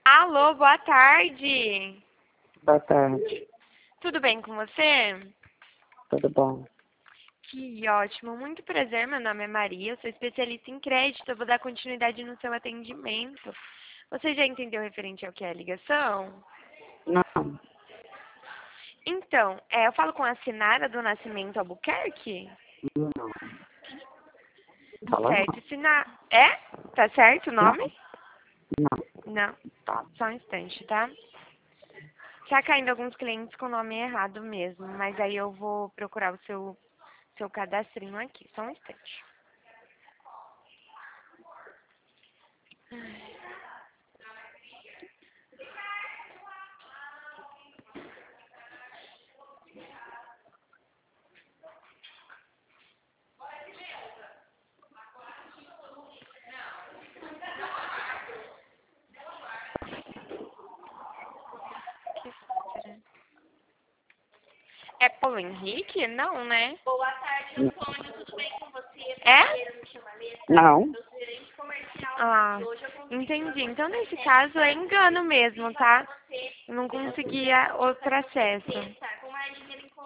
Alô, boa tarde. Boa tarde, Tudo bem com você? tudo bom? Que ótimo, muito prazer. Meu nome é Maria, eu sou especialista em crédito. Eu vou dar continuidade no seu atendimento. Você já entendeu referente ao que é a ligação? Não, Então, eu falo com a Sinara do Nascimento Albuquerque? não, fala Certo, É? Tá certo o não, nome? não, Não. Tá, só um instante, tá? Tá caindo alguns clientes com o nome errado mesmo, mas aí eu vou procurar o seu cadastrinho aqui. Só um instante. É Paulo Henrique? Não, né? Boa tarde, Antônio. Tudo bem com você? É? Me chama Leta. não, Eu sou gerente comercial. Ah, E hoje eu consegui entendi. Então, nesse caso, é engano mesmo, tá? Eu não conseguia outro acesso.